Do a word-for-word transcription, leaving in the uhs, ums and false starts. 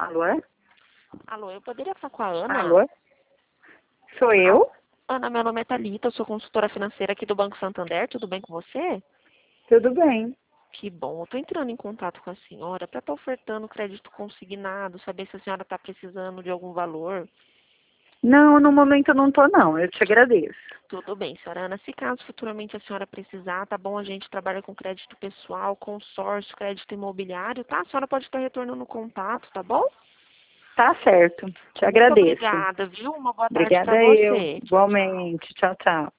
Alô? É? Alô, eu poderia falar com a Ana? Alô? Sou eu? Ana, meu nome é Thalita, eu sou consultora financeira aqui do Banco Santander, tudo bem com você? Tudo bem. Que bom, eu estou entrando em contato com a senhora para estar ofertando crédito consignado, saber se a senhora está precisando de algum valor. Não, no momento eu não tô não, eu te agradeço. Tudo bem, senhora Ana, se caso futuramente a senhora precisar, tá bom, a gente trabalha com crédito pessoal, consórcio, crédito imobiliário, tá? A senhora pode estar retornando o contato, tá bom? Tá certo, te Muito agradeço. obrigada, viu? Uma boa tarde Obrigada para eu, você. Tchau, tchau. igualmente. Tchau, tchau.